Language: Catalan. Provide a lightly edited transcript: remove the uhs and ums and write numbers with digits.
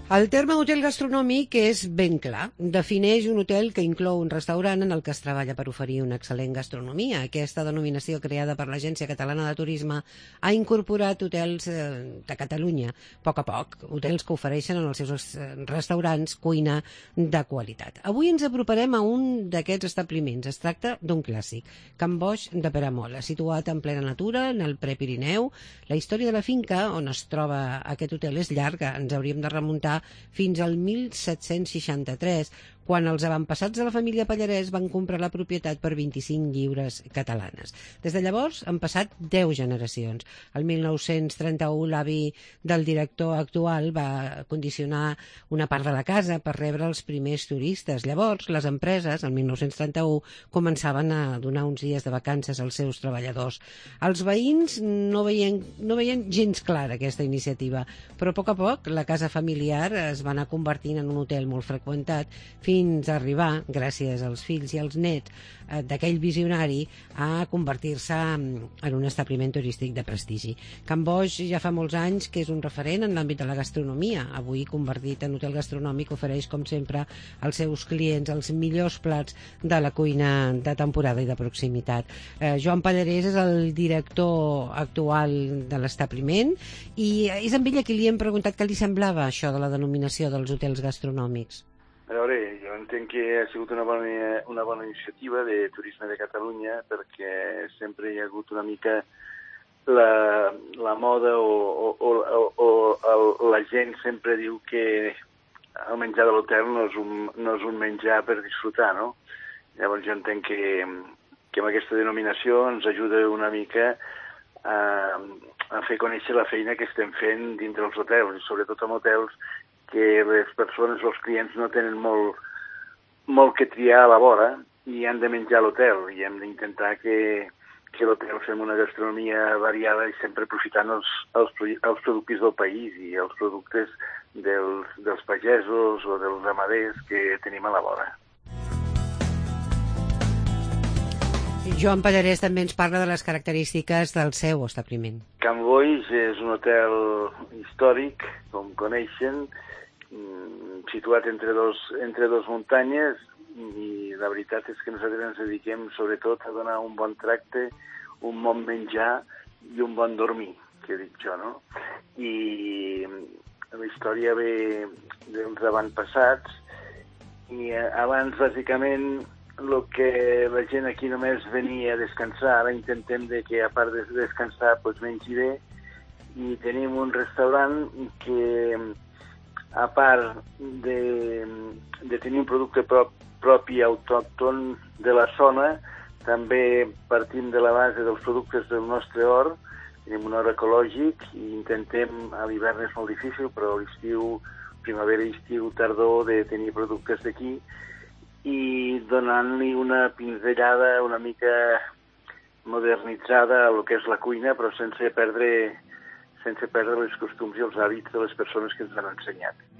El terme hotel gastronòmic és ben clar. Defineix un hotel que inclou un restaurant en el que es treballa per oferir una excel·lent gastronomia. Aquesta denominació creada per l'Agència Catalana de Turisme ha incorporat hotels de Catalunya, a poc, hotels que ofereixen en els seus restaurants cuina de qualitat. Avui ens aproparem a un d'aquests establiments. Es tracta d'un clàssic, Can Boix de Peramola, situat en plena natura, en el Prepirineu. La història de la finca on es troba aquest hotel és llarga. Ens hauríem de remuntar fins al 1763, quan els avantpassats de la família Pallarès van comprar la propietat per 25 lliures catalanes. Des de llavors han passat 10 generacions. El 1931 l'avi del director actual va condicionar una part de la casa per rebre els primers turistes. Llavors, les empreses, el 1931, començaven a donar uns dies de vacances als seus treballadors. Els veïns no veien gens clara aquesta iniciativa, però a poc la casa familiar es va anar convertint en un hotel molt freqüentat fins a arribar, gràcies als fills i als nets d'aquell visionari, a convertir-se en un establiment turístic de prestigi. Can Boix ja fa molts anys que és un referent en l'àmbit de la gastronomia. Avui, convertit en hotel gastronòmic, ofereix, com sempre, als seus clients els millors plats de la cuina de temporada i de proximitat. Joan Pallarès és el director actual de l'establiment i és amb ell a qui li hem preguntat què li semblava això de la denominació dels hotels gastronòmics. A veure, jo entenc que ha sigut una bona iniciativa de Turisme de Catalunya, perquè sempre hi ha hagut una mica la moda o la gent sempre diu que el menjar de l'hotel no és un menjar per disfrutar, no? Llavors jo entenc que amb aquesta denominació ens ajuda una mica a fer conèixer la feina que estem fent dintre els hotels, i sobretot en hotels que les persones, els clients, no tenen molt que triar a la vora i han de menjar a l'hotel, i hem d'intentar que l'hotel fem una gastronomia variada i sempre aprofitant els productes del país i els productes dels pagesos o dels ramaders que tenim a la vora. Joan Pallarès també ens parla de les característiques del seu establiment. Can Boix és un hotel històric, com coneixen, situat entre dos muntanyes, i la veritat és que nosaltres ens dediquem sobretot a donar un bon tracte, un bon menjar i un bon dormir, que dic jo, no? I la història ve dels avantpassats, i abans, bàsicament, el que la gent aquí només venia a descansar, ara intentem que, a part de descansar, doncs mengi bé, i tenim un restaurant que, a part de tenir un producte propi autòcton de la zona, també partim de la base dels productes del nostre hort. Tenim un hort ecològic i intentem, a l'hivern és molt difícil, però a l'estiu, primavera, estiu, tardor, de tenir productes d'aquí, i donant-li una pinzellada una mica modernitzada a lo que és la cuina, però sense perdre els costums i els hàbits de les persones que ens han ensenyat.